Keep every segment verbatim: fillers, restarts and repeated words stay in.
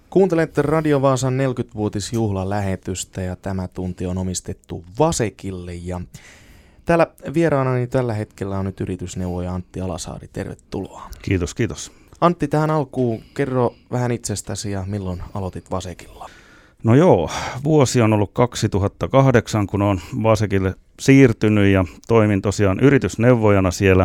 Kuuntelette Radio Vaasan neljäkymmenvuotisjuhlan lähetystä ja tämä tunti on omistettu Vasekille. Ja täällä vieraanani tällä hetkellä on nyt yritysneuvoja Antti Alasaari. Tervetuloa. Kiitos, kiitos. Antti, tähän alkuun kerro vähän itsestäsi ja milloin aloitit Vasekilla? No joo, vuosi on ollut kaksituhattakahdeksan, kun olen Vasekille siirtynyt ja toimin tosiaan yritysneuvojana siellä.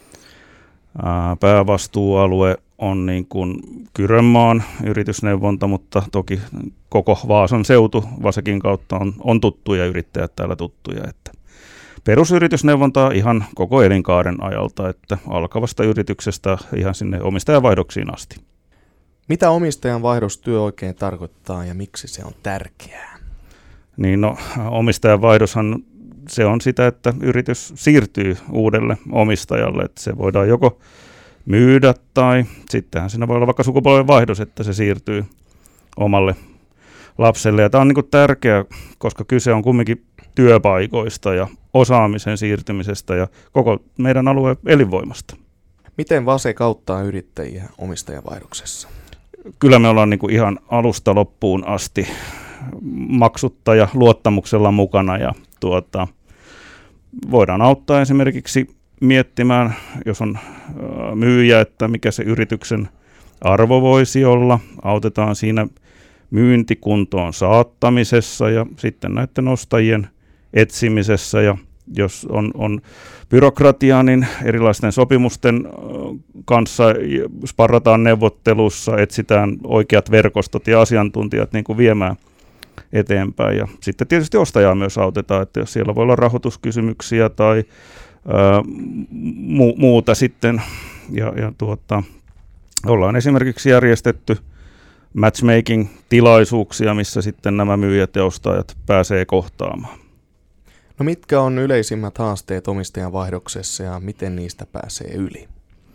Ää, päävastuualue on niin kuin Kyrönmaan yritysneuvonta, mutta toki koko Vaasan seutu Vasekin kautta on, on tuttuja, yrittäjät täällä tuttuja. Että perusyritysneuvontaa ihan koko elinkaaren ajalta, että alkavasta yrityksestä ihan sinne omistajavaihdoksiin asti. Mitä omistajanvaihdostyö oikein tarkoittaa ja miksi se on tärkeää? Niin no, omistajanvaihdoshan se on sitä, että yritys siirtyy uudelle omistajalle, että se voidaan joko myydä tai sittenhän siinä voi olla vaikka sukupolvenvaihdos, että se siirtyy omalle lapselle. Ja tämä on niin kuin tärkeää, koska kyse on kumminkin työpaikoista ja osaamisen siirtymisestä ja koko meidän alueen elinvoimasta. Miten Vasek auttaa yrittäjiä omistajavaihdoksessa? Kyllä me ollaan niin kuin ihan alusta loppuun asti maksutta ja luottamuksella mukana ja tuota, voidaan auttaa esimerkiksi miettimään, jos on myyjä, että mikä se yrityksen arvo voisi olla. Autetaan siinä myyntikuntoon saattamisessa ja sitten näiden ostajien etsimisessä. Ja jos on, on byrokratiaa, niin erilaisten sopimusten kanssa sparrataan neuvottelussa, etsitään oikeat verkostot ja asiantuntijat niin kuin viemään eteenpäin. Ja sitten tietysti ostajaa myös autetaan, että jos siellä voi olla rahoituskysymyksiä tai ää, mu- muuta sitten. Ja, ja tuota, ollaan esimerkiksi järjestetty matchmaking-tilaisuuksia, missä sitten nämä myyjät ja ostajat pääsee kohtaamaan. No mitkä on yleisimmät haasteet omistajanvaihdoksessa ja miten niistä pääsee yli?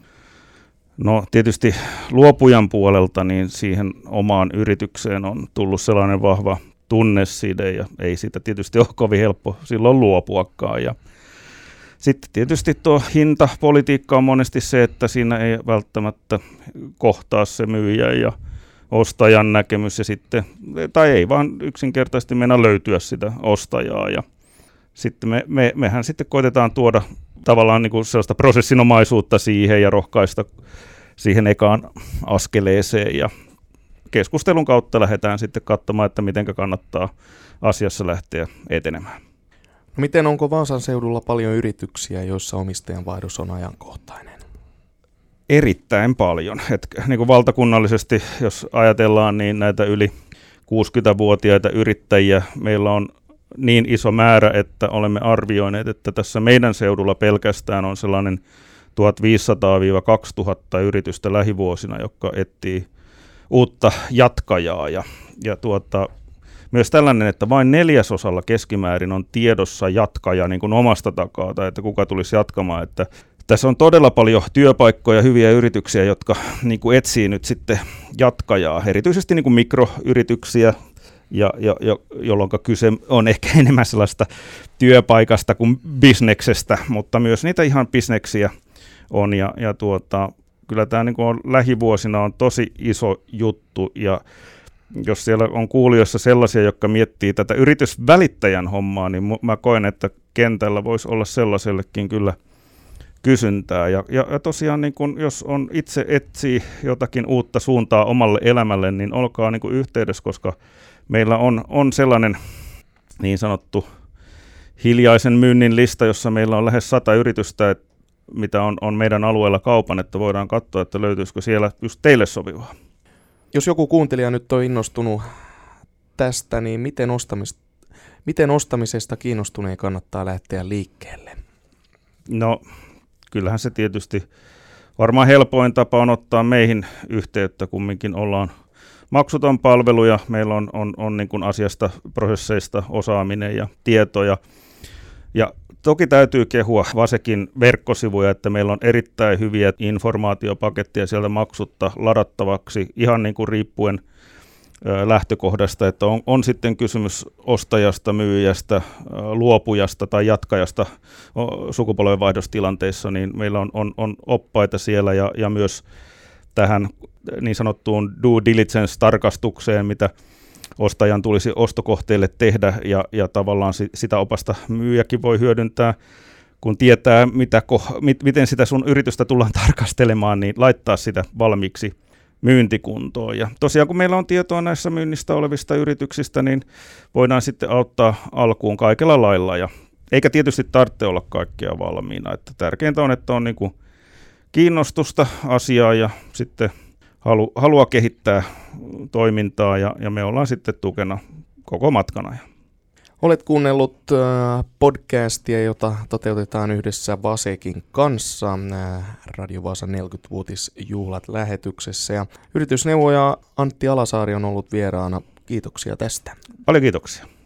No tietysti luopujan puolelta niin siihen omaan yritykseen on tullut sellainen vahva tunneside ja ei siitä tietysti ole kovin helppo silloin luopuakaan. Ja sitten tietysti tuo hintapolitiikka on monesti se, että siinä ei välttämättä kohtaa se myyjä ja ostajan näkemys ja sitten, tai ei vaan yksinkertaisesti mennä löytyä sitä ostajaa ja sitten me, me, mehän sitten koitetaan tuoda tavallaan niin kuin sellaista prosessinomaisuutta siihen ja rohkaista siihen ekaan askeleeseen ja keskustelun kautta lähdetään sitten katsomaan, että miten kannattaa asiassa lähteä etenemään. No miten, onko Vaasan seudulla paljon yrityksiä, joissa omistajanvaihdos on ajankohtainen? Erittäin paljon. Et niin kuin valtakunnallisesti, jos ajatellaan, niin näitä yli kuusikymmentävuotiaita yrittäjiä meillä on niin iso määrä, että olemme arvioineet, että tässä meidän seudulla pelkästään on sellainen tuhatviisisataa kaksituhatta yritystä lähivuosina, jotka etsii uutta jatkajaa. Ja, ja tuota, myös tällainen, että vain neljäsosalla keskimäärin on tiedossa jatkaja niin kuin omasta takaa, tai että kuka tulisi jatkamaan. Että tässä on todella paljon työpaikkoja, hyviä yrityksiä, jotka niin kuin etsii nyt sitten jatkajaa, erityisesti niin kuin mikroyrityksiä, Ja, ja, ja, jolloin kyse on ehkä enemmän sellaista työpaikasta kuin bisneksestä, mutta myös niitä ihan bisneksiä on. Ja, ja tuota, kyllä tämä niin kuin on, lähivuosina on tosi iso juttu, ja jos siellä on kuulijoissa sellaisia, jotka miettii tätä yritysvälittäjän hommaa, niin mä koen, että kentällä voisi olla sellaisellekin kyllä kysyntää. Ja, ja, ja tosiaan, niin kun, jos on itse etsii jotakin uutta suuntaa omalle elämälle, niin olkaa niin kuin yhteydessä, koska meillä on, on sellainen niin sanottu hiljaisen myynnin lista, jossa meillä on lähes sata yritystä, et, mitä on, on meidän alueella kaupan, että voidaan katsoa, että löytyisikö siellä just teille sopivaa. Jos joku kuuntelija nyt on innostunut tästä, niin miten, ostamis, miten ostamisesta kiinnostuneen kannattaa lähteä liikkeelle? No kyllähän se tietysti varmaan helpoin tapa on ottaa meihin yhteyttä, kumminkin ollaan maksuton palvelu ja meillä on, on, on niin kuin asiasta, prosesseista osaaminen ja tietoja. Ja toki täytyy kehua Vasekin verkkosivuja, että meillä on erittäin hyviä informaatiopaketteja sieltä maksutta ladattavaksi ihan niin kuin riippuen ö, lähtökohdasta, että on, on sitten kysymys ostajasta, myyjästä, ö, luopujasta tai jatkajasta o, sukupolvenvaihdostilanteissa, niin meillä on, on, on oppaita siellä ja, ja myös tähän niin sanottuun due diligence-tarkastukseen, mitä ostajan tulisi ostokohteille tehdä, ja, ja tavallaan sitä opasta myyjäkin voi hyödyntää, kun tietää, mitä, mit, miten sitä sun yritystä tullaan tarkastelemaan, niin laittaa sitä valmiiksi myyntikuntoon. Ja tosiaan, kun meillä on tietoa näissä myynnistä olevista yrityksistä, niin voidaan sitten auttaa alkuun kaikella lailla, ja eikä tietysti tarvitse olla kaikkea valmiina. Että tärkeintä on, että on niin kuin kiinnostusta asiaa ja sitten halu, halua kehittää toimintaa, ja, ja me ollaan sitten tukena koko matkana. Olet kuunnellut podcastia, jota toteutetaan yhdessä Vasekin kanssa Radio Vaasan neljäkymmenvuotisjuhlat lähetyksessä. Ja yritysneuvoja Antti Alasaari on ollut vieraana. Kiitoksia tästä. Paljon kiitoksia.